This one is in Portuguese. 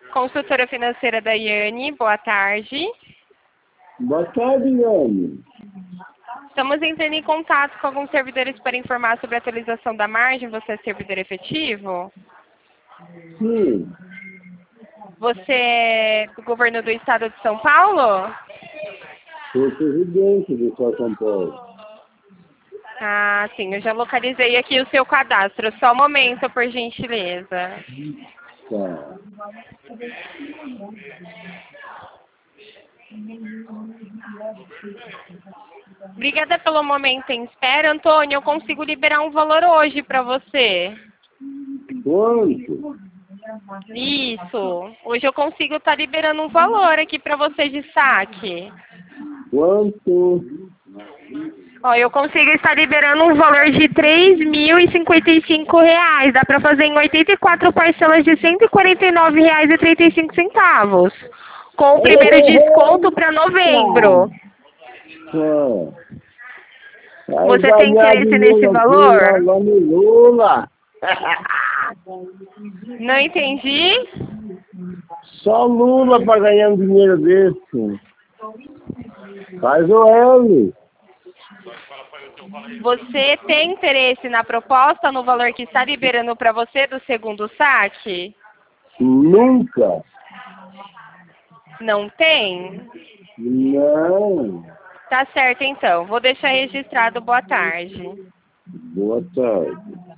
Consultora financeira da Yane, boa tarde. Boa tarde, Yane. Estamos entrando em contato com alguns servidores para informar sobre a atualização da margem. Você é servidor efetivo? Sim, Você é do governo do estado de São Paulo? sou presidente do São Paulo. Ah, sim, eu já localizei aqui o seu cadastro. Só um momento, por gentileza. Tá. Obrigada pelo momento em espera. Antônio, eu consigo liberar um valor hoje para você. Quanto? Isso. Hoje eu consigo estar liberando um valor aqui para você de saque. Quanto? Ó, eu consigo estar liberando um valor de R$ 3.055. Dá para fazer em 84 parcelas de R$ 149,35. Com o primeiro desconto para novembro. Tá. Vai Você tem ganhar interesse nesse dinheiro aqui valor? lá no Lula. Não entendi. Só Lula para ganhar um dinheiro desse. Faz o L. Você tem interesse na proposta, no valor que está liberando para você do segundo saque? Nunca. Não tem? Não. Tá certo, então. Vou deixar registrado. Boa tarde. Boa tarde.